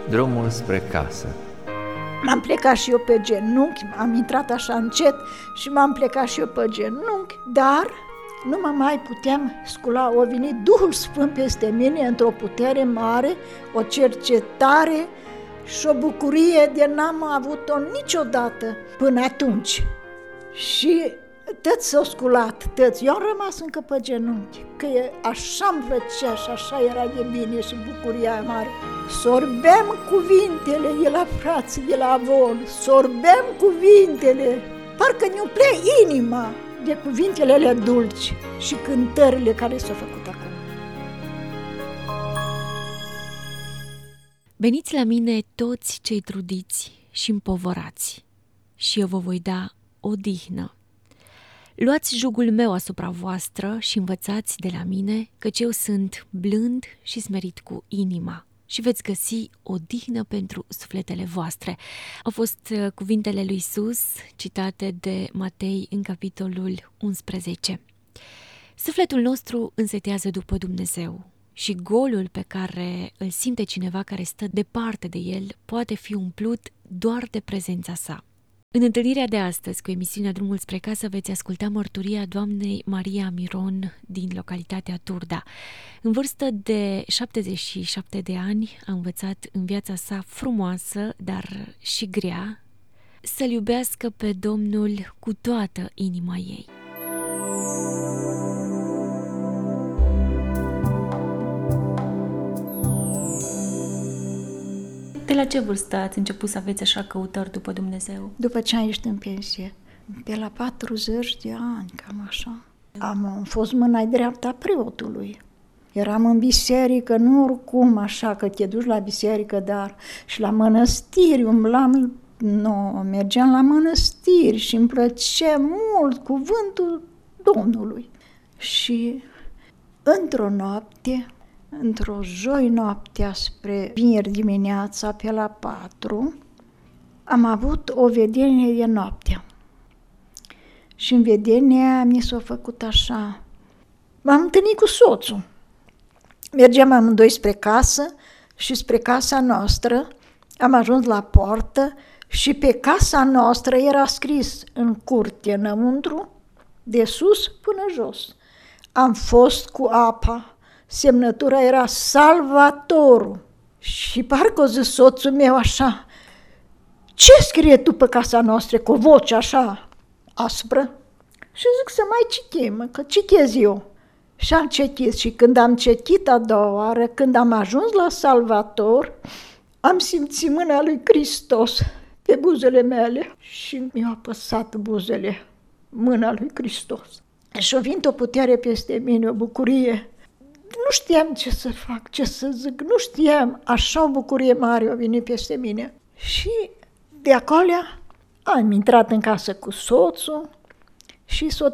Drumul spre casă. M-am plecat și eu pe genunchi, am intrat așa încet și m-am plecat și eu pe genunchi, dar nu mă mai puteam scula. A venit Duhul Sfânt peste mine într-o putere mare, o cercetare și o bucurie de n-am avut-o niciodată până atunci. Și tăți s-au sculat, tăți. Eu am rămas încă pe genunchi, că așa-mi plăcea și așa era de bine și bucuria mare. Sorbeam cuvintele de la frață, de la avon, sorbeam cuvintele, parcă ne umplea inima de cuvintele alea dulci și cântările care s-au făcut acolo. Veniți la mine toți cei trudiți și împovărați, și eu vă voi da odihnă. Luați jugul meu asupra voastră și învățați de la mine, căci eu sunt blând și smerit cu inima, și veți găsi odihnă pentru sufletele voastre. Au fost cuvintele lui Iisus, citate de Matei în capitolul 11. Sufletul nostru însetează după Dumnezeu și golul pe care îl simte cineva care stă departe de el poate fi umplut doar de prezența sa. În întâlnirea de astăzi cu emisiunea Drumul spre casă veți asculta mărturia doamnei Maria Miron din localitatea Turda. În vârstă de 77 de ani a învățat în viața sa frumoasă, dar și grea, să-L iubească pe Domnul cu toată inima ei. De la ce vârstă ați început să aveți așa căutări după Dumnezeu? După ce am ieșit în pensie, pe la 40 de ani, cam așa. Am fost mâna dreaptă a preotului. Eram în biserică, nu oricum așa, că te duci la biserică, dar și la mănăstiri, mergeam la mănăstiri și îmi plăcea mult cuvântul Domnului. Și într-o noapte, într-o joi noaptea spre vineri dimineața, pe la 4, am avut o vedenie de noapte. Și în vedenia mi s-a făcut așa. M-am întâlnit cu soțul. Mergeam amândoi spre casă și spre casa noastră. Am ajuns la poartă și pe casa noastră era scris în curte înăuntru, de sus până jos. Am fost cu apa. Semnătura era Salvatorul. Și parcă o zis soțul meu așa: ce scrie tu pe casa noastră cu o voce așa aspră? Și zic să mai citim, că citez eu. Și am citit și când am citit a doua oară, când am ajuns la Salvator, am simțit mâna lui Hristos pe buzele mele și mi-a apăsat buzele, mâna lui Hristos. Și a venit o putere peste mine, o bucurie. Nu știam ce să fac, ce să zic, nu știam, așa o bucurie mare a venit peste mine. Și de acolo am intrat în casă cu soțul și s-a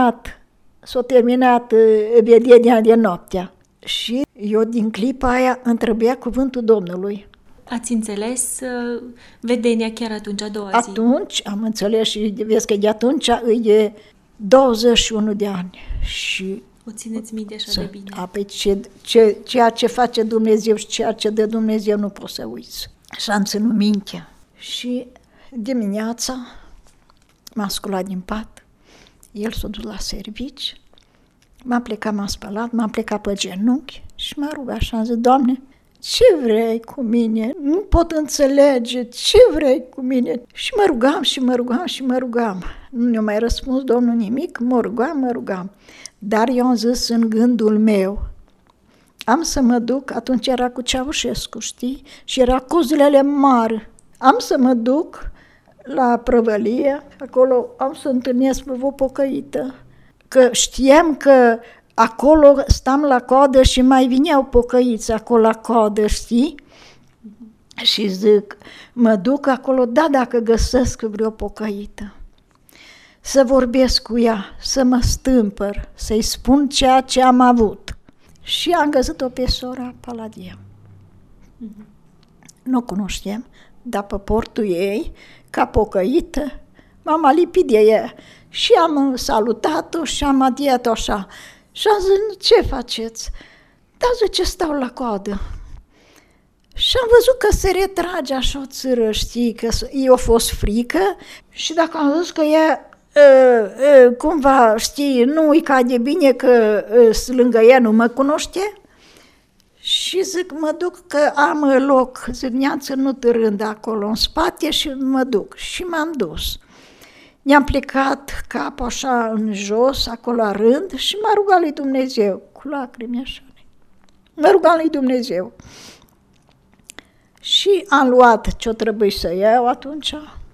terminat vedenia de noaptea. Și eu din clipa aia îmi trebuia cuvântul Domnului. Ați înțeles vedenia chiar atunci, a doua zi? Atunci am înțeles și vezi că de atunci e 21 de ani și o țineți minte așa de bine. Apoi ceea ce face Dumnezeu și ceea ce dă Dumnezeu nu poți să uiți. Și am ținut mintea. Și dimineața m-am sculat din pat, el s-a dus la servici, m-am plecat, m-am spălat, m-am plecat pe genunchi și m-a rugat și am zis: Doamne, ce vrei cu mine? Nu pot înțelege, ce vrei cu mine? Și mă rugam. Nu ne-a mai răspuns Domnul nimic, mă rugam. Dar eu am zis în gândul meu, am să mă duc, atunci era cu Ceaușescu, știi? Și era cozulele mari. Am să mă duc la prăvălie, acolo am să întâlnesc pe o pocăită. Că știam că acolo stam la coadă și mai vineau pocăiți acolo la coadă, știi? Și zic, mă duc acolo, dacă găsesc vreo pocăită. Să vorbesc cu ea, să mă stâmpăr, să-i spun ceea ce am avut. Și am găsit-o pe sora Paladia. Nu cunoșteam, dar pe portul ei, ca pocăită, m-am alipit de ea. Și am salutat-o și am adiat-o așa. Și am zis: ce faceți? Da, zice, stau la coadă. Și am văzut că se retrage așa o țără, știi, că i-a fost frică și dacă am văzut că ea cumva, știi, nu îi cade bine că lângă ea nu mă cunoște, și zic, mă duc că am loc, zic, ne-am ținut rând acolo în spate și mă duc. Și m-am dus. Ne-am plecat capul așa în jos, acolo la rând, și m-a rugat lui Dumnezeu, cu lacrimi așa. M-a rugat lui Dumnezeu. Și am luat ce-o trebuie să iau atunci.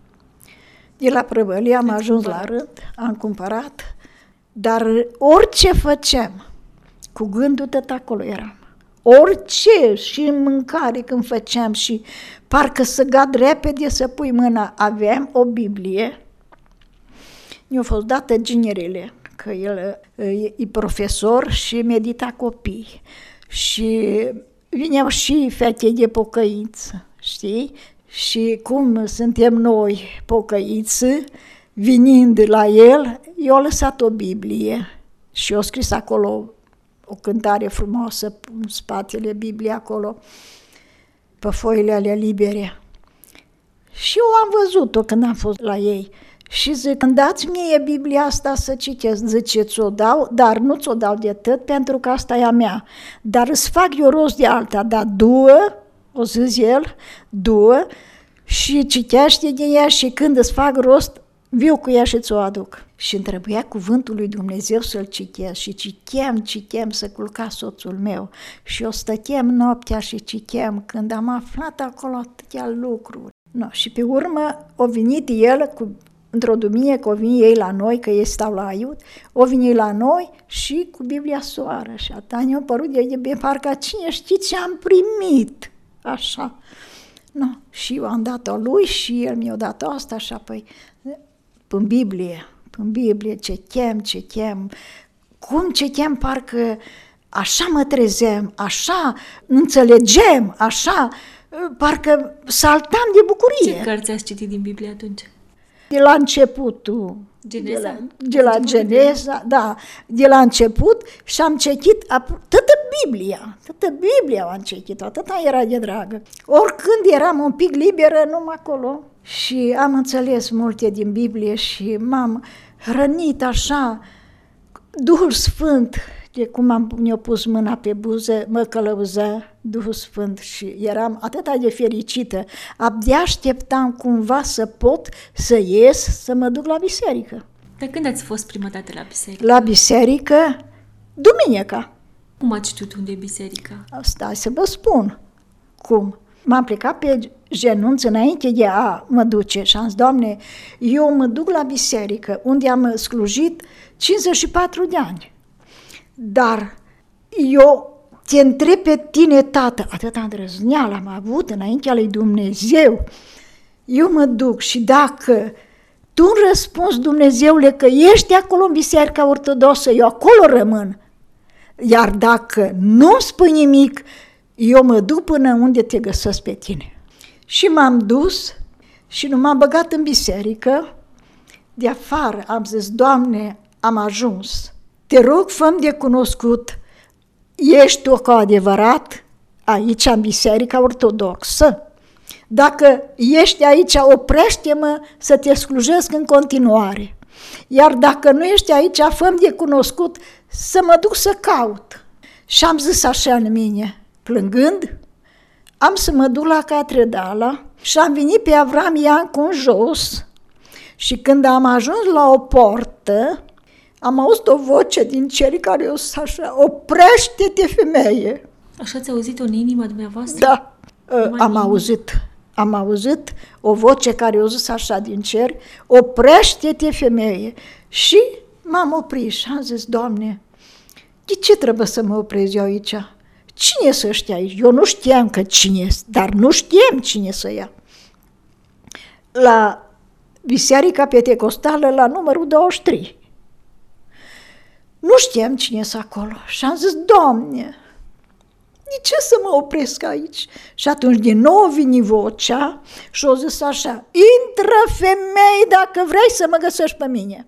De la prăvălie am ajuns la rând, am cumpărat, dar orice făceam, cu gândul tot acolo eram. Orice, și în mâncare când făceam și parcă să gad repede să pui mâna, aveam o Biblie, mi-a fost dată ginerele, că el e profesor și medita copii și vineau și fete de pocăință, știi? Și cum suntem noi pocăiți, venind la el, i-a lăsat o Biblie și a scris acolo o cântare frumoasă în spatele Bibliei acolo, pe foile alea libere. Și eu am văzut-o când am fost la ei și zic, îmi dați mie Biblia asta să citesc. Zice, ți-o dau, dar nu ți-o dau de atât pentru că asta e a mea. Dar îți fac eu rost de alta, dar du-o, o zis el, du-o și citește din ea și când îți fac rost, viu cu ea și ți-o aduc. Și îmi trebuia cuvântul lui Dumnezeu să-l citesc și citeam să culca soțul meu. Și eu stăteam noaptea și citeam când am aflat acolo atâtea lucruri. No, și pe urmă a venit el, într-o duminică, o venit ei la noi, că ei stau la Aiut, o venit la noi și cu Biblia soară. Și atunci ne-a părut de parcă cine știe ce am primit, așa. No, și eu am dat-o lui și el mi-a dat asta și apoi în Biblie, citem, cum citem, parcă așa mă trezeam, așa înțelegem, așa, parcă saltam de bucurie. Ce cărți ați citit din Biblie atunci? De la începutul, Geneza? de la Geneza, da, de la început și am citit toată Biblia am citit, atâta era de dragă. Oricând eram un pic liberă, numai acolo. Și am înțeles multe din Biblie și m-am hrănit așa, Duhul Sfânt, de cum mi-a pus mâna pe buze, mă călăuzea Duhul Sfânt și eram atât de fericită. Abia așteptam cumva să pot să ies, să mă duc la biserică. Dar când ați fost prima dată la biserică? La biserică, duminica. Cum ați știut unde e biserica? Stai să vă spun cum. M-am plecat pe genunți înainte de a mă duce și am zis, Doamne, eu mă duc la biserică unde am slujit 54 de ani. Dar eu te întreb pe tine, tată, atâta îndrăzneală am avut înaintea lui Dumnezeu. Eu mă duc și dacă tu îmi răspunzi, Dumnezeule, că ești acolo în Biserica Ortodoxă, eu acolo rămân. Iar dacă nu-mi spui nimic, eu mă duc până unde te găsesc pe tine. Și m-am dus și nu m-am băgat în biserică. De afară am zis, Doamne, am ajuns. Te rog, fă-mi de cunoscut, ești tu cu adevărat aici în Biserica Ortodoxă? Dacă ești aici, oprește-mă să te slujesc în continuare. Iar dacă nu ești aici, fă-mi de cunoscut să mă duc să caut. Și am zis așa în mine, plângând, am să mă duc la catedrală și am venit pe Avram Iancu în jos și când am ajuns la o portă, am auzit o voce din cer care o să așa, oprește-te, femeie! Așa ați auzit-o în inima dumneavoastră? Da, am auzit o voce care o zis așa din cer, oprește-te, femeie! Și m-am oprit și am zis, Doamne, de ce trebuie să mă oprez eu aici? Cine să ăștia aici? Eu nu știam că cine, dar nu știam cine să ia. La Biserica Pentecostală, la numărul 23. Nu știam cine e acolo și am zis, Doamne, de ce să mă opresc aici? Și atunci din nou vine vocea și o zis așa, intră, femei, dacă vrei să mă găsești pe mine.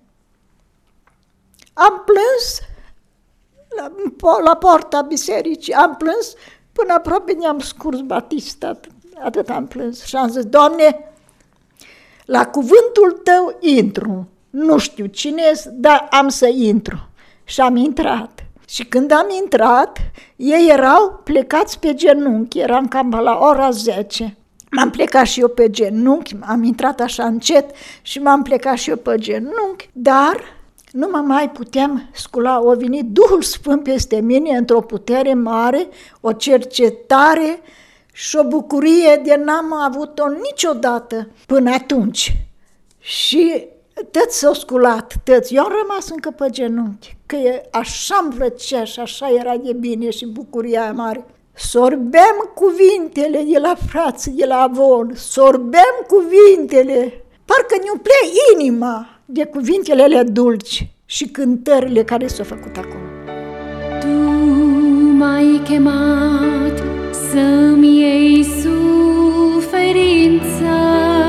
Am plâns la poarta bisericii, am plâns Până aproape ne-am scurs Batista, atât am plâns. Și am zis, Doamne, la cuvântul Tău intru. Nu știu cine ești, dar am să intru. Și am intrat. Și când am intrat, ei erau plecați pe genunchi, eram cam la ora 10. M-am plecat și eu pe genunchi, am intrat așa încet și m-am plecat și eu pe genunchi, dar nu mă mai puteam scula. A venit Duhul Sfânt peste mine într-o putere mare, o cercetare și o bucurie de n-am avut-o niciodată până atunci. Și tăți s-au sculat, tăți. Eu am rămas încă pe genunchi, că așa-mi plăcea și așa era de bine și bucuria aia mare. Sorbeam cuvintele de la frații, de la Avon, sorbeam cuvintele, parcă ne umplea inima de cuvintele alea dulci și cântările care s-au făcut acolo. Tu m-ai chemat să-mi iei suferința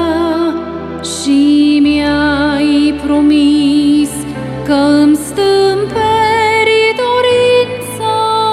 și mi-ai promis că îmi stâmperi dorința.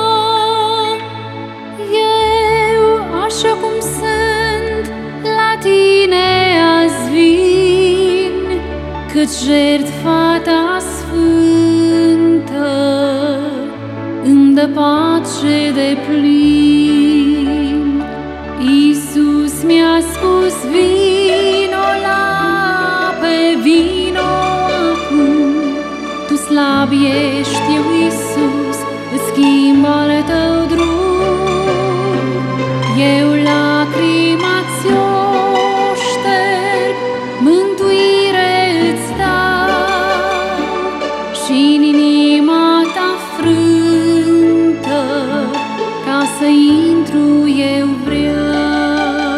Eu, așa cum sunt, la tine azi vin, cât jertfa ta sfântă îmi dă pace deplin. Iisus mi-a spus, vino pe vino acum. Tu slab ești, eu Iisus îți schimb al tău drum. Eu lacrima ți-o șterg, mântuire îți dau și în inima ta frântă, ca să intru eu vreau.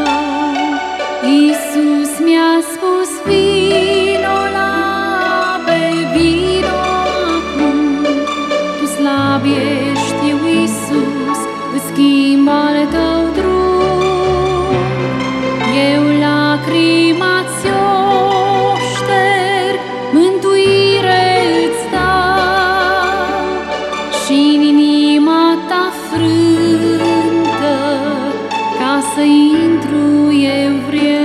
Iisus mi-a spus, vino pe vino acum. Tu slab ești, eu Iisus îți schimb al tău drum. Eu lacrima ți-o șterg, mântuire îți dau și în inima ta frântă, ca să intru eu vreau.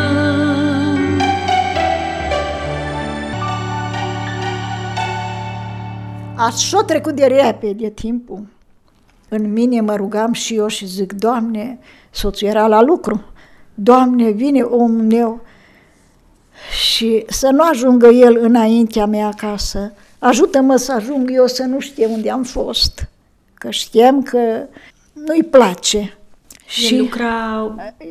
Așa trecut de repede timpul. În mine mă rugam și eu și zic, Doamne, soțul era la lucru, Doamne, vine omul meu și să nu ajungă el înaintea mea acasă. Ajută-mă să ajung eu să nu știu unde am fost, că știam că nu-i place. El lucra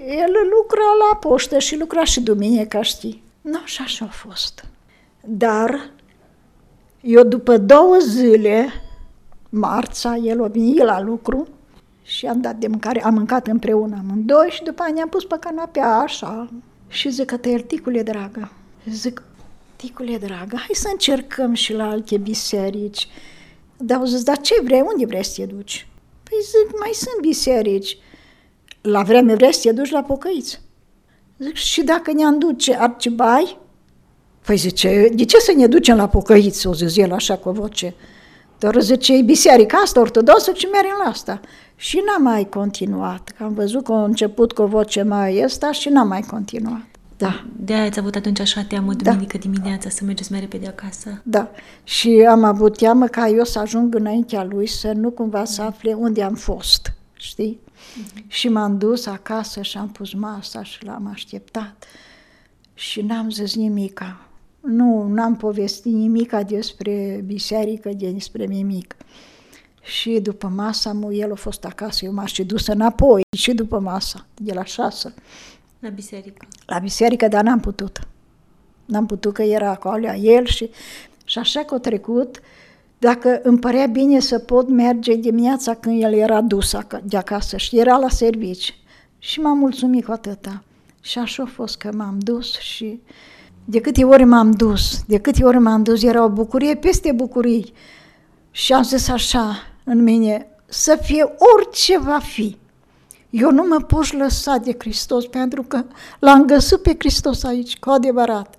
la poștă și lucra și duminica, știi. Nu, și așa a fost. Dar eu după 2 zile, marța, el a venit la lucru și am dat de mâncare, am mâncat împreună amândoi și după aia ne-am pus pe canapea așa și zic că Ticule dragă, zic, Ticule dragă, hai să încercăm și la alte biserici. Dar au zis, dar ce vrei, unde vrei să te duci? Păi zic, mai sunt biserici. La vreme vrei să te duci la pocăiți? Zic, și dacă ne-am duce Arcibai? Păi zice, de ce să ne ducem la pocăiți? O zis el așa cu o voce. Dar zice, e biserica asta ortodoxă și mergem la asta. Și n-am mai continuat, că am văzut că a început cu o voce mai ăsta și n-am mai continuat. Da. De-aia ați avut atunci așa teamă duminică dimineața să mergeți mai repede acasă? Da. Și am avut teamă ca eu să ajung înaintea lui, să nu cumva să afle unde am fost, știi? Și m-am dus acasă și am pus masa și l-am așteptat. Și n-am zis nimica. N-am povestit nimica despre biserică, despre nimic. Și după masa, el a fost acasă, eu m-am și dus înapoi, și după masa, de la 6. La biserică? La biserică, dar n-am putut. N-am putut că era acolo el și așa că a trecut. Dacă îmi părea bine să pot merge dimineața când el era dus de acasă și era la servici. Și m-am mulțumit cu atâta. Și așa a fost că m-am dus și de câte ori m-am dus, era o bucurie peste bucurii. Și am zis așa în mine, să fie orice va fi. Eu nu mă pot lăsa de Hristos, pentru că l-am găsit pe Hristos aici, cu adevărat.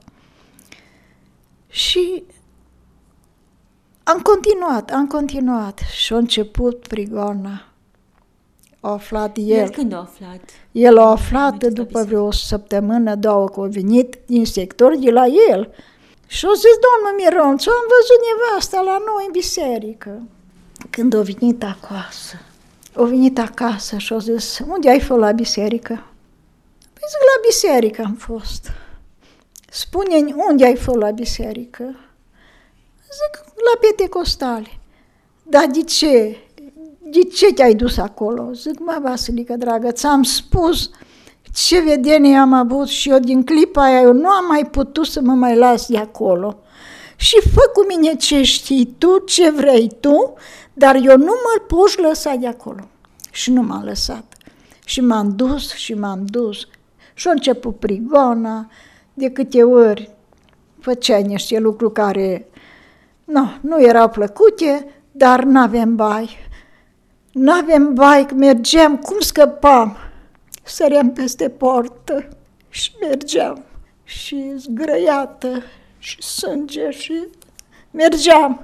Și am continuat și a început prigoana. A aflat El când a aflat? El a aflat după vreo o săptămână, două, că a venit inspector de la el. Și a zis, domnul Mironțu, am văzut nevasta la noi în biserică. Când a venit acasă și a zis, unde ai fost la biserică? Păi zic, la biserică am fost. Spune-mi, unde ai fost la biserică? Zic, la Pentecostale. Dar de ce? De ce te-ai dus acolo? Zic, mă, Vasilică, dragă, ți-am spus ce vedenie am avut și eu din clipa aia, eu nu am mai putut să mă mai las de acolo. Și fă cu mine ce știi tu, ce vrei tu, dar eu nu mă poți lăsa de acolo. Și nu m-am lăsat. Și m-am dus. Și a început prigona, de câte ori făceai niște lucruri care nu erau plăcute, dar n-avem bai. Mergeam, cum scăpam? Săream peste portă și mergeam. Și zgrăiată și sânge și mergeam.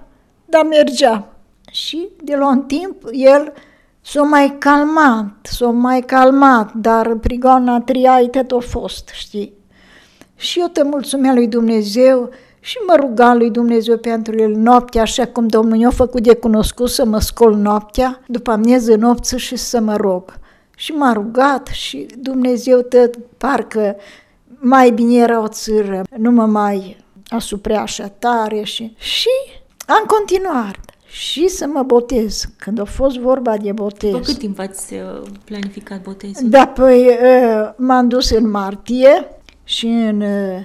Și de la un timp el s-a mai calmat, dar prigona triai tot a fost, știi? Și eu te mulțumeam lui Dumnezeu și mă rugam lui Dumnezeu pentru el noaptea, așa cum Domnul i-a făcut de cunoscut să mă scol noaptea, după amieză nopță și să mă rog. Și m-a rugat și Dumnezeu parcă mai bine era o țără, nu mă mai asuprea așa tare și am continuat. Și să mă botez, când a fost vorba de botez. După cât timp ați planificat botezul? Da, păi m-am dus în martie și în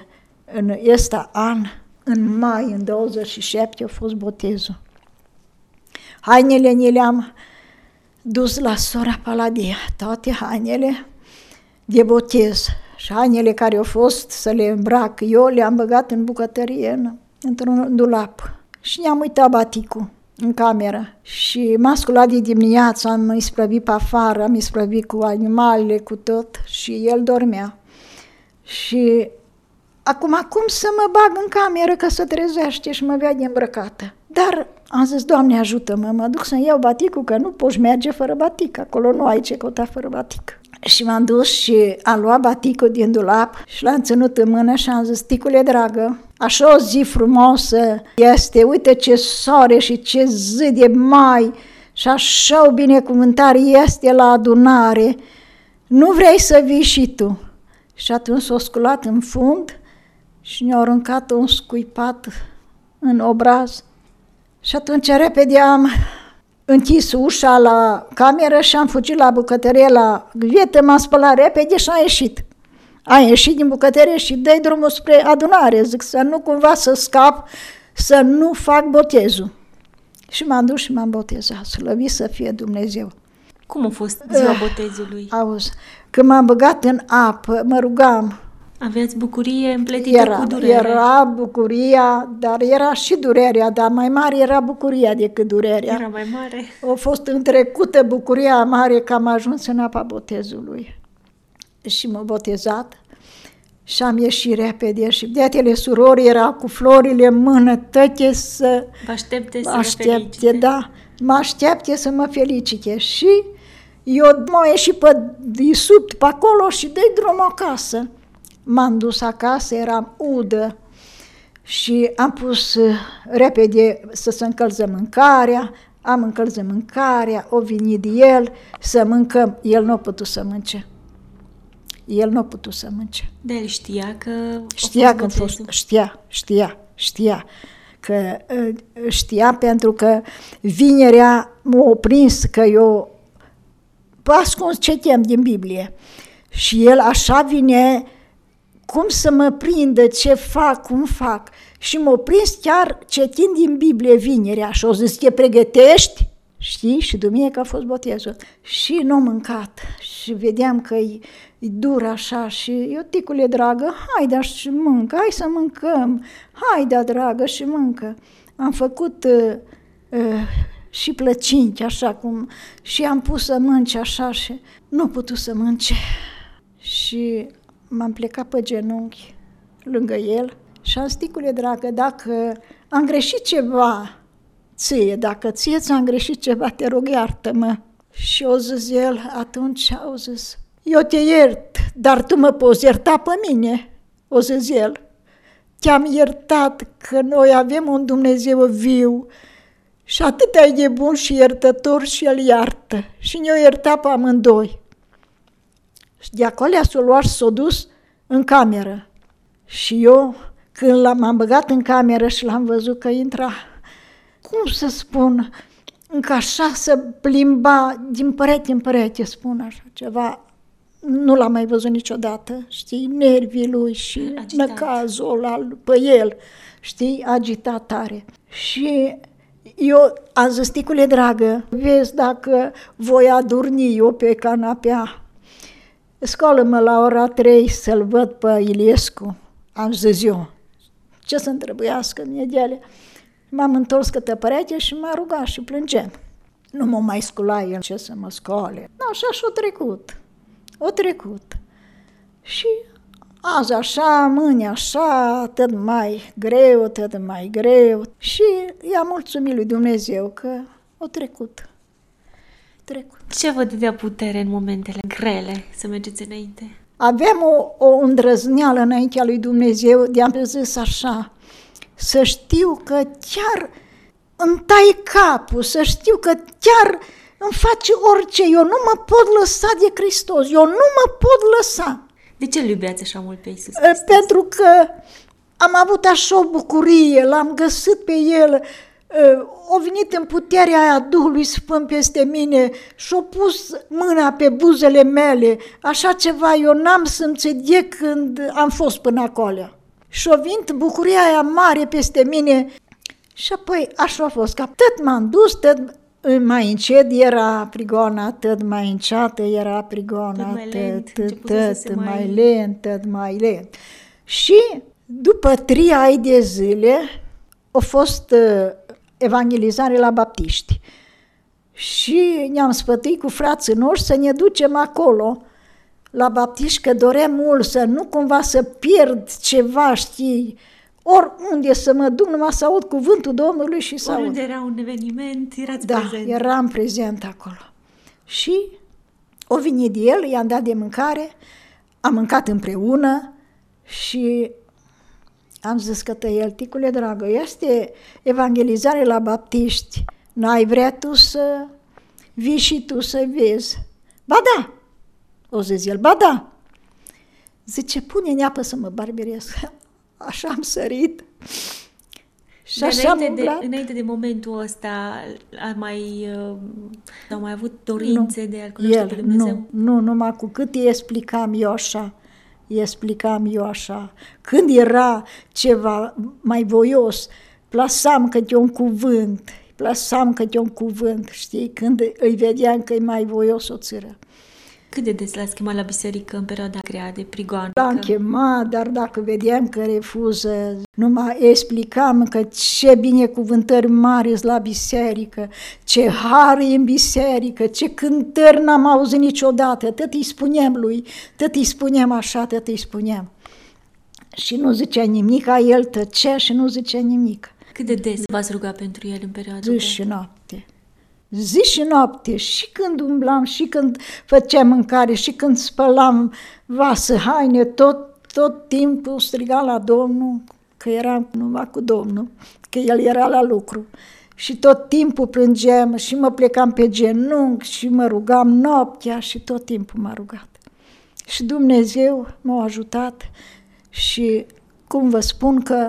în mai, în 27, a fost botezul. Hainele ne le-am dus la sora Paladia, toate hainele de botez. Și hainele care au fost să le îmbrac eu, le-am băgat în bucătărie, într-un dulap. Și ne-am uitat baticul în cameră. Și m-am sculat de dimineață, am isprăvit pe afară, am isprăvit cu animalele, cu tot, și el dormea. Și acum, cum să mă bag în cameră că se trezește și mă vede îmbrăcată? Dar am zis, Doamne, ajută-mă, mă duc să-mi iau baticul, că nu poți merge fără batic, acolo nu ai ce căuta fără batic. Și m-am dus și am luat baticul din dulap și l-am ținut în mână și am zis, ticule dragă, așa o zi frumoasă este, uite ce soare și ce zi de mai și așa o binecuvântare este la adunare, nu vrei să vii și tu? Și atunci s-a sculat în fund și ne-a aruncat un scuipat în obraz. Și atunci repede am închis ușa la cameră și am fugit la bucătărie, la vietă, m-am spălat repede și am ieșit. Am ieșit din bucătărie și dă-i drumul spre adunare, zic, să nu cumva să scap, să nu fac botezul. Și m-am dus și m-am botezat, slăvit să fie Dumnezeu. Cum a fost ziua botezului? Auzi, când m-am băgat în apă, mă rugam. Aveați bucurie împletită cu durere. Era bucuria, dar era și durerea, dar mai mare era bucuria decât durerea. Era mai mare. A fost întrecută bucuria mare că am ajuns în apa botezului. Și m-am botezat și am ieșit repede și fetele surori erau cu florile în mână, toate să... Vă aștepte să mă felicite. Da, mă aștepte să mă felicite. Și eu m-am ieșit de sub pe acolo și dă-i drumul acasă. M-am dus acasă, eram udă și am pus repede să se încălză mâncarea, am încălzit mâncarea, o venit de el să mâncăm, el nu a putut să mânce. Dar el știa că știa pentru că vinerea m-a prins că eu ascuns citem din Biblie și el așa vine cum să mă prindă, ce fac, cum fac. Și m-a prins chiar citind din Biblie vinerea și o zis, te pregătești? Știi? Și duminică a fost botezul. Și n-a mâncat. Și vedeam că e dur așa și eu, ticule dragă, haide și mâncă, hai să mâncăm. Haide, dragă, și mâncă. Am făcut și plăcinti așa cum și am pus să mânce așa și nu putut să mânce. Și m-am plecat pe genunchi lângă el și am zis, ticule dragă, dacă am greșit ceva ție, dacă ție ți-am greșit ceva, te rog, iartă-mă. Și o zis el, atunci au zis, eu te iert, dar tu mă poți ierta pe mine, o zis el. Te-am iertat că noi avem un Dumnezeu viu și atât e de bun și iertător și El iartă. Și ne-o ierta pe amândoi. Și de acolo s-o luat și s-o dus în cameră. Și eu, când m-am băgat în cameră și l-am văzut că intra, cum să spun, încă așa să plimba din perete în perete, spun așa, ceva, nu l-am mai văzut niciodată, știi, nervii lui și agitat. năcazul ăla pe el, știi, agitat tare. Și eu am zis, ticule dragă, vezi dacă voi adorni eu pe canapea, scoală-mă la ora 3 să-l văd pe Iliescu, am zis eu, ce să-mi trebuiască mie de ele. M-am întors către perete și m-a rugat și plângem. Nu mă mai scula el, ce să mă scoale. Așa și-o trecut. O trecut. Și azi așa, mâine așa, tot mai greu. Și i-am mulțumit lui Dumnezeu că o trecut. Ce vă dădea putere în momentele grele să mergeți înainte? Aveam o îndrăzneală înaintea lui Dumnezeu, de-am zis așa, să știu că chiar îmi tai capul, să știu că chiar îmi face orice, eu nu mă pot lăsa de Hristos, eu nu mă pot lăsa. De ce îl iubeați așa mult pe Iisus Hristos? Pentru că am avut așa o bucurie, l-am găsit pe El, a venit în puterea aia Duhului Sfânt peste mine și-a pus mâna pe buzele mele, așa ceva eu n-am simțit de când am fost până acolo. Și-a venit bucuria aia mare peste mine și apoi așa a fost, că tot m-am dus, tot mai încet era prigoana, tot mai înceată era prigoana, tot mai lent. Și după 3 ani de zile a fost evangelizare la baptiști și ne-am sfătuit cu frații noștri să ne ducem acolo la baptiști, că doream mult să nu cumva să pierd ceva, știi, oriunde să mă duc, numai să aud cuvântul Domnului și să aud. Oriunde era un eveniment, erați da, prezent. Da, eram prezent acolo. Și o venit de el, i-am dat de mâncare, am mâncat împreună și am zis către el, ticule dragă, este evangelizare la baptiști, n-ai vrea tu să vii și tu să vezi? Ba da! O zis el, ba da! Zice, pune-ne apă să mă barberesc. Așa am sărit și așa am umblat. Înainte de momentul ăsta, au mai avut dorințe de a-L cunoaște pe Dumnezeu? Nu, numai cu cât îi explicam eu așa. Când era ceva mai voios, plasam câte un cuvânt, știi, când îi vedeam că e mai voios o țără. Cât de des l-ați chemat la biserică în perioada grea de prigoană? L-am chemat, dar dacă vedeam că refuză, numai explicam că ce binecuvântări mari sunt la biserică, ce har e în biserică, ce cântări n-am auzit niciodată, tot îi spuneam lui, tot îi spuneam. Și nu zicea nimic, el tăcea și nu zicea nimic. Cât de des v-ați rugat pentru el în perioada Zi și noapte, și când umblam, și când făceam mâncare, și când spălam vase, haine, tot timpul striga la Domnul, că eram numai cu Domnul, că El era la lucru. Și tot timpul plângeam și mă plecam pe genunchi și mă rugam noaptea și tot timpul m-a rugat. Și Dumnezeu m-a ajutat și, cum vă spun, că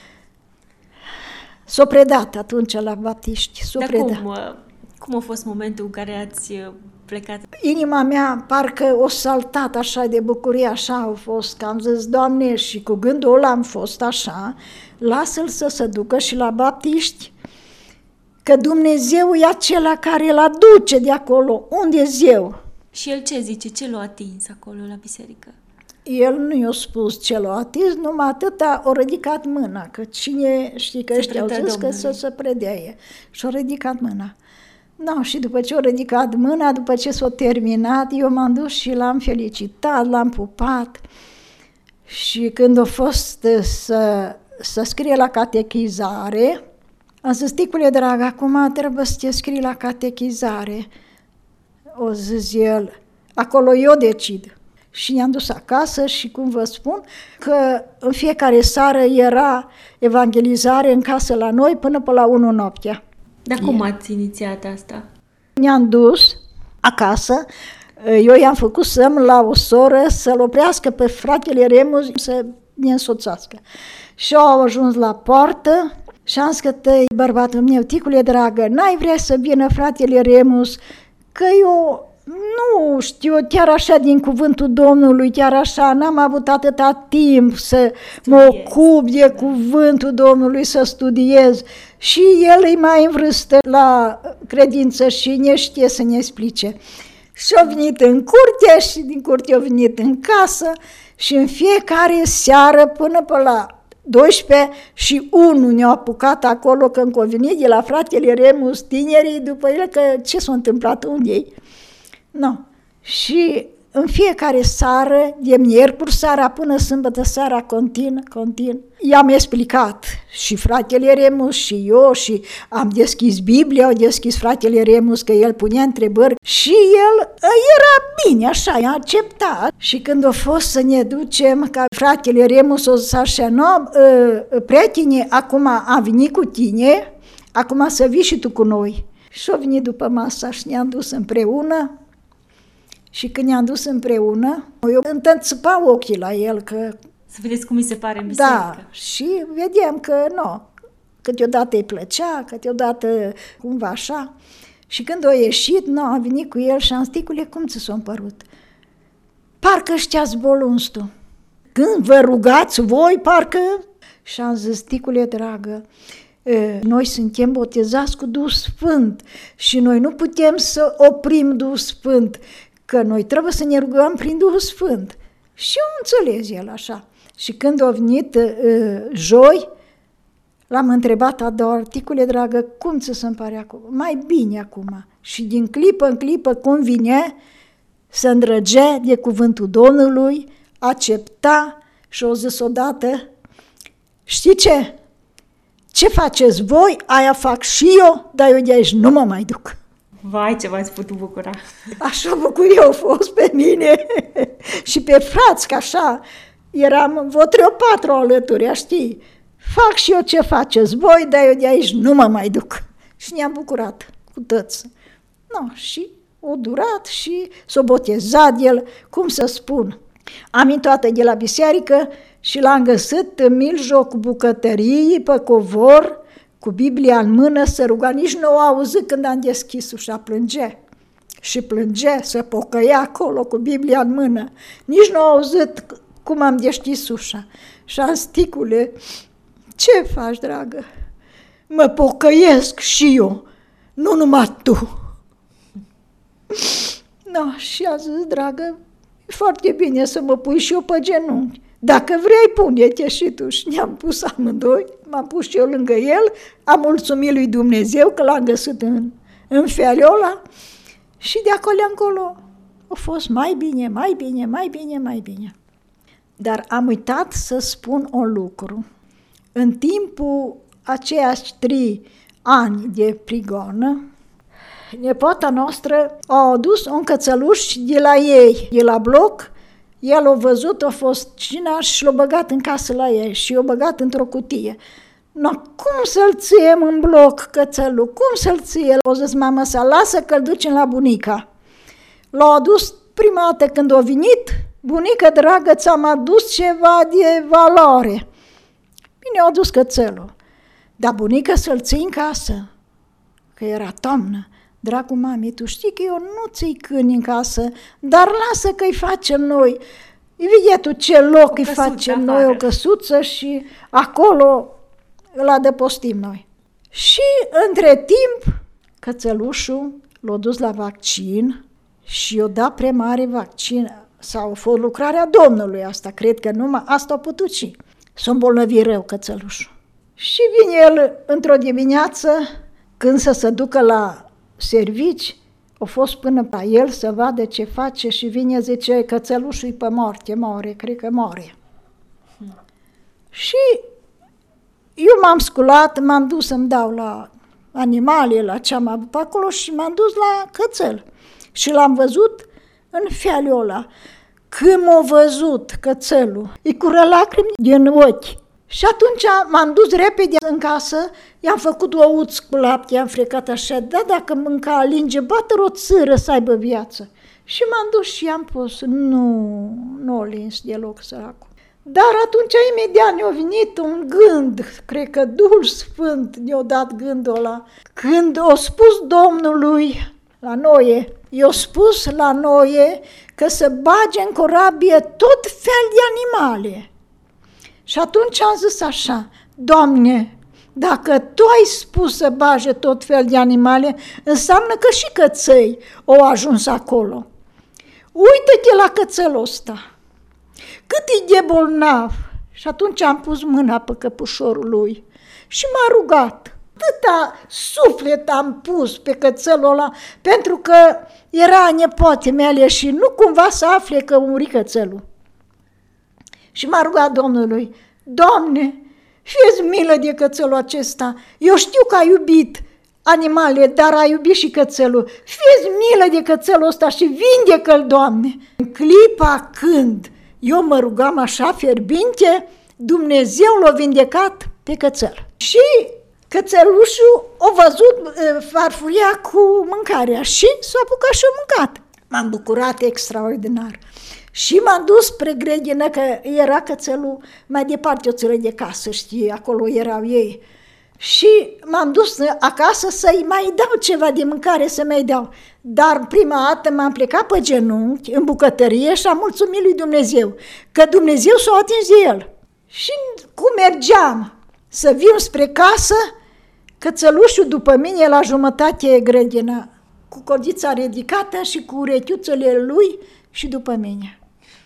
s-a predat atunci la baptiști, Cum a fost momentul în care ați plecat? Inima mea parcă o saltat așa de bucurie, așa a fost, că am zis, Doamne, și cu gândul ăla am fost așa, lasă-l să se ducă și la baptiști, că Dumnezeu e acela care îl aduce de acolo, unde-s eu. Și el ce zice? Ce l-a atins acolo la biserică? El nu i-a spus ce l-a atins, numai atâta a ridicat mâna, că cine, știi că ăștia au zis că să se predeie. Și a ridicat mâna. No, și după ce a ridicat mâna, după ce s-a terminat, eu m-am dus și l-am felicitat, l-am pupat. Și când a fost să scrie la catechizare, am zis, ticule drag, acum trebuie să te scrii la catechizare. o zis el, acolo eu decid. Și ne-am dus acasă și, cum vă spun, că în fiecare seară era evangelizare în casă la noi până pe la 1 noaptea. Dar cum ați inițiat asta? Ne-am dus acasă, eu i-am făcut semn la o soră să-l oprească pe fratele Remus să ne însoțească. Și au ajuns la poartă și am zis că bărbatul meu, ticule dragă, n-ai vrea să vină fratele Remus, că eu nu știu, chiar așa din cuvântul Domnului, chiar așa, n-am avut atâta timp să mă ocup de cuvântul Domnului, să studiez. Și el e mai în vârstă la credință și ne știe să ne explice. Și a venit în curte și din curte a venit în casă și în fiecare seară până pe la 12 și 1 ne-au apucat acolo când a venit de la fratele Remus, tinerii, după el că ce s-a întâmplat unde ei. No. Și în fiecare seară, de miercuri seara până sâmbătă seara, continuu, i-am explicat și fratele Remus și eu și am deschis Biblia, au deschis fratele Remus că el punea întrebări și el era bine, așa, i-a acceptat. Și când a fost să ne ducem, ca fratele Remus o zis așa, no, prietene, acum am venit cu tine, acum să vii și tu cu noi. Și a venit după masa și ne-am dus împreună. Și când ne-am dus împreună, eu întâlțăpam ochii la el, că... Să vedeți cum mi se pare în biserică. Da, și vedeam că nu, câteodată îi plăcea, câteodată cumva așa. Și când a ieșit, am venit cu el și am zis, ticule, cum ți s-a părut? Parcă știați bolunstul. Când vă rugați voi, parcă... Și am zis, ticule dragă, noi suntem botezați cu Duhul Sfânt și noi nu putem să oprim Duhul Sfânt, că noi trebuie să ne rugăm prin Duhul Sfânt. Și eu înțeles el așa. Și când a venit joi, l-am întrebat a doua, ticule dragă, cum ți se pare acum? Mai bine acum. Și din clipă în clipă, cum vine, se îndrăgea de cuvântul Domnului, accepta și o zis odată, știi ce? Ce faceți voi, aia fac și eu, dar eu de aici nu mă mai duc. Vai, ce v-ați putut bucura! Așa bucurie au fost pe mine și pe frați, că așa eram vreo 3-4 alături, știi? Fac și eu ce faceți voi, dar eu de aici nu mă mai duc. Și ne-am bucurat cu toți. No, și o durat și s-a botezat el, cum să spun. Am intrat de la biserică și l-am găsit în mijlocul bucătăriei, pe covor, cu Biblia în mână, să ruga, nici nu o auzit când am deschis ușa, plângea. Și plângea, se pocăia acolo cu Biblia în mână. Nici nu a auzit cum am deschis ușa. Și am zis, ticule, ce faci, dragă? Mă pocăiesc și eu, nu numai tu. No, și a zis, dragă, e foarte bine să mă pui și eu pe genunchi. Dacă vrei, pune-te și tu. Și ne-am pus amândoi, m-am pus și eu lângă el, am mulțumit lui Dumnezeu că l-am găsit în felul ăla și de acolo încolo a fost mai bine, mai bine, mai bine, mai bine. Dar am uitat să spun un lucru. În timpul aceiași 3 ani de prigonă, nepoata noastră a adus un cățăluș de la ei, de la bloc. El a văzut, a fost cina și l-a băgat în casă la ei și l-a băgat într-o cutie. No, cum să-l țiem în bloc, cățelul? Cum să-l ție? O zis mama sa, lasă că-l ducem la bunica. L-a adus prima dată când a venit, bunică dragă, ți-am adus ceva de valoare. Bine, a adus cățelul. Dar bunica să-l ții în casă, că era toamnă. Dragul mami, tu știi că eu nu ți-i câini în casă, dar lasă că-i facem noi. Vede tu ce loc îi facem noi, o căsuță și acolo îl adăpostim noi. Și între timp, cățelușul l-a dus la vaccin și i-a dat premare vaccin, sau a fost lucrarea Domnului asta, cred că numai asta a putut și. S-a îmbolnăvit rău cățelușul. Și vine el într-o dimineață, când să se ducă la servici, a fost până la el să vadă ce face și vine, zice, cățelușul-i pe moarte, moare, cred că moare. Și eu m-am sculat, m-am dus să-mi dau la animale, la ce am avut pe acolo și m-am dus la cățel. Și l-am văzut în felul ăla. Când m-a văzut cățelul, îi cură lacrimi din ochi. Și atunci m-am dus repede în casă, i-am făcut ouț cu lapte, i-am frecat așa, da, dacă mânca alinge, bată o țără să aibă viață. Și m-am dus și i-am pus, nu o lins deloc săracul. Dar atunci imediat ne-a venit un gând, cred că Duhul Sfânt ne-a dat gândul ăla, când a spus Domnului la Noe, i-a spus la Noe că să bage în corabie tot fel de animale. Și atunci am zis așa, Doamne, dacă Tu ai spus să bage tot fel de animale, înseamnă că și căței au ajuns acolo. Uită-te la cățelul ăsta, cât e de bolnav. Și atunci am pus mâna pe căpușorul lui și m-a rugat. Atâta suflet am pus pe cățelul ăla, pentru că era nepoate mele și nu cumva să afle că a murit cățelul. Și m-a rugat Domnului, Doamne, fie-ți milă de cățelul acesta, eu știu că ai iubit animale, dar ai iubit și cățelul, fie-ți milă de cățelul ăsta și vindecă-l, Doamne. În clipa când eu mă rugam așa fierbinte, Dumnezeu l-a vindecat pe cățel. Și cățelușul a văzut farfuria cu mâncarea și s-a apucat și a mâncat. M-am bucurat extraordinar. Și m-am dus spre grădină, că era cățelul mai departe o țără de casă, știi, acolo erau ei. Și m-am dus acasă să-i mai dau ceva de mâncare, să mai dau. Dar prima dată m-am plecat pe genunchi în bucătărie și am mulțumit lui Dumnezeu, că Dumnezeu s-a atins de el. Și cum mergeam să vin spre casă, cățelușul după mine la jumătate grădina, cu cordița ridicată și cu urechiuțele lui și după mine.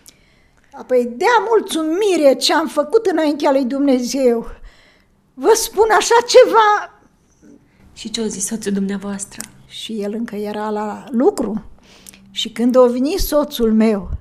Apoi de-a mulțumire ce am făcut înaintea lui Dumnezeu, vă spun așa ceva. Și ce-o zis soțul dumneavoastră? Și el încă era la lucru. Și când a venit soțul meu,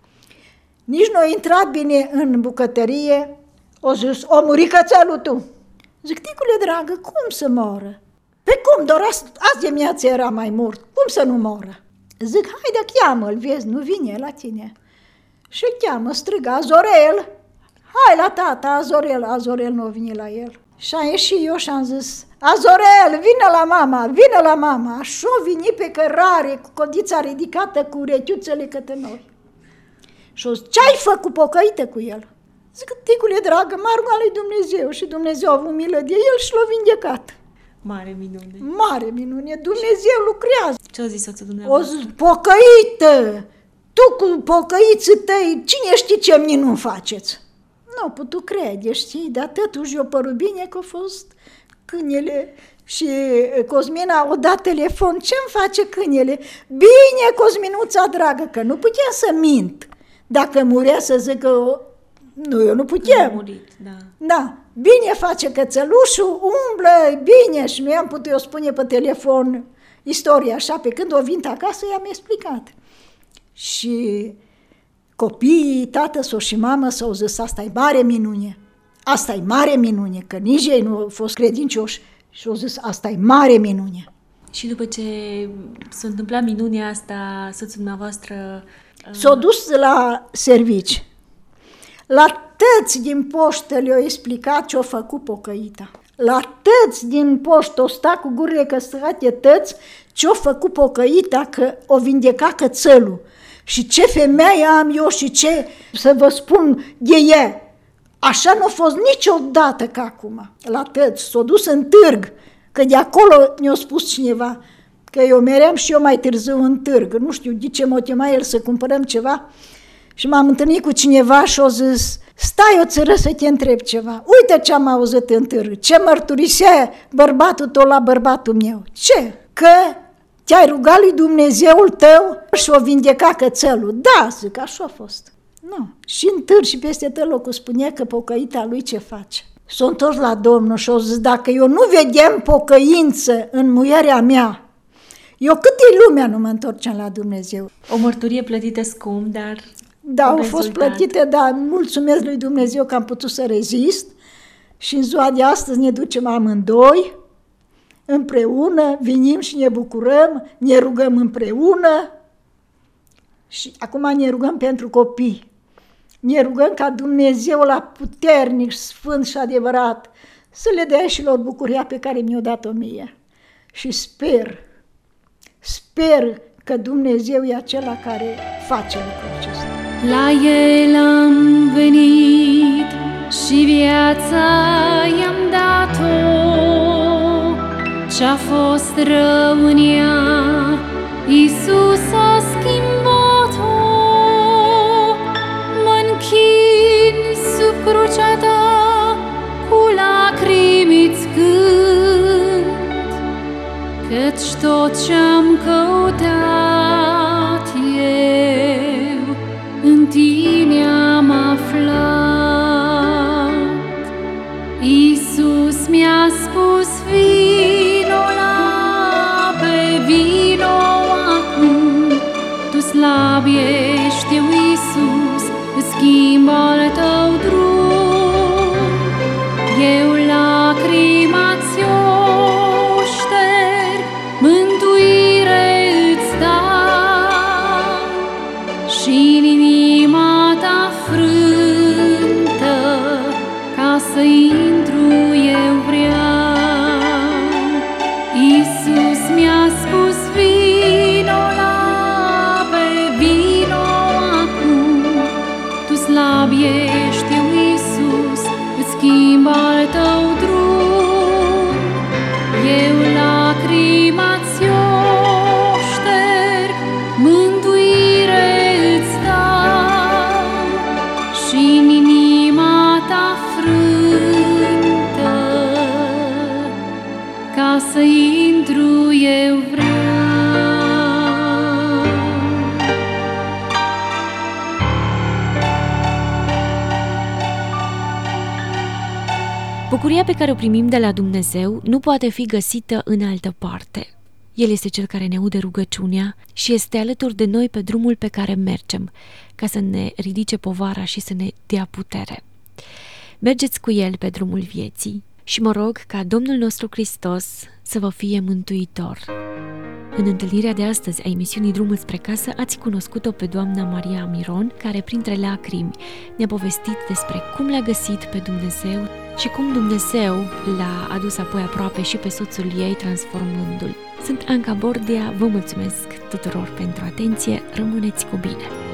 nici nu a intrat bine în bucătărie, a zis, o murit cățelul tu. Zic, ticule dragă, cum să moră? Pe cum, doar azi dimineața era mai mort, cum să nu moră? Zic, haide, cheamă-l, vezi, nu vine la tine. Și cheamă, strigă, Azorel, hai la tata, Azorel nu vine la el. Și am ieșit eu și am zis, Azorel, vină la mama. Și-o veni pe cărare, cu codița ridicată, cu urechiuțele către noi. Și-o zis, ce-ai făcut, pocăită cu el? Zic, ticule dragă, m-a rugat lui Dumnezeu și Dumnezeu a avut milă de el și l-a vindecat. Mare minune. Mare minune, Dumnezeu lucrează. Ce-o zis soțul dumneavoastră? O zis, pocăită, tu cu pocăiții tăi, cine știe ce minuni faceți? Nu putut crede, știi, dar totuși eu părut bine că a fost câinele. Și Cosmina o dat telefon, ce-mi face câinele? Bine, Cosminuța dragă, că nu puteam să mint. Dacă murea să zic că nu, eu nu puteam. A murit, da. Da, bine face cățelușul, umblă, bine, și nu i-am putut eu spune pe telefon istoria așa, pe când o vint acasă i-am explicat. Și copiii, tată și mamă s-au zis, asta e mare minune, asta e mare minune, că nici ei nu au fost credincioși și au zis, asta e mare minune. Și după ce s-a întâmplat minunea asta, soțul dumneavoastră... S-a dus la servici. La tăți din poștă le-a explicat ce-a făcut pocăita. La tăți din poștă o sta cu gurile căsătate tăți ce-a făcut pocăita, că o vindeca cățelul. Și ce femeie am eu și ce să vă spun de ea. Așa nu a fost niciodată ca acum. La tăți s-a dus în târg, că de acolo ne-a spus cineva, că eu meream și eu mai târziu în târg. Nu știu de ce mă chema el să cumpărăm ceva. Și m-am întâlnit cu cineva și a zis, stai o țără să te întreb ceva. Uite ce am auzit în târg, ce mărturisea bărbatul tău la bărbatul meu. Ce? Că te-ai rugat lui Dumnezeul tău și o vindeca cățelul. Da, zic, așa a fost. Nu. Și în târg și peste tot locul spunea că pocăita lui ce face. S-a întors la Domnul și a zis, dacă eu nu vedem pocăință în muierea mea, eu câte lumea nu mă întorceam la Dumnezeu. O mărturie plătită scump, dar... Da, au fost plătite, dar mulțumesc lui Dumnezeu că am putut să rezist și în ziua de astăzi ne ducem amândoi împreună, vinim și ne bucurăm, ne rugăm împreună Și acum ne rugăm pentru copii. Ne rugăm ca Dumnezeu la puternic, sfânt și adevărat să le dea și lor bucuria pe care mi-o dat-o mie. Și sper că Dumnezeu e acela care face lucrul acesta. La El am venit și viața i-am dat-o, ce-a fost rău în ea, Iisus a schimbat-o. Mă-nchin sub crucea ta, cu lacrimi-ți cânt, căci tot ce-am căutat eu în tine am aflat. Iisus mi-a spus: vino la ape, vino acum, tu slab ești, eu Iisus îți schimb al tău drum. Eu lacrima ți-o șterg, mântuire îți dau, și inima ta frântă, ca să intru eu vreau. Iisus mi-a spus: vino la ape, vino acum, tu slab ești, eu Iisus îți schimb al tău drum. Eu lacrima ți-o șterg, mântuire îți dau, și în inima ta frântă, ca să intru eu vreau. Bucuria pe care o primim de la Dumnezeu nu poate fi găsită în altă parte. El este Cel care ne aude rugăciunea și este alături de noi pe drumul pe care mergem, ca să ne ridice povara și să ne dea putere. Mergeți cu El pe drumul vieții și mă rog ca Domnul nostru Hristos să vă fie mântuitor. În întâlnirea de astăzi a emisiunii Drumul spre casă ați cunoscut-o pe doamna Maria Miron, care printre lacrimi ne-a povestit despre cum l-a găsit pe Dumnezeu și cum Dumnezeu l-a adus apoi aproape și pe soțul ei, transformându-l. Sunt Anca Bordia, vă mulțumesc tuturor pentru atenție, rămâneți cu bine!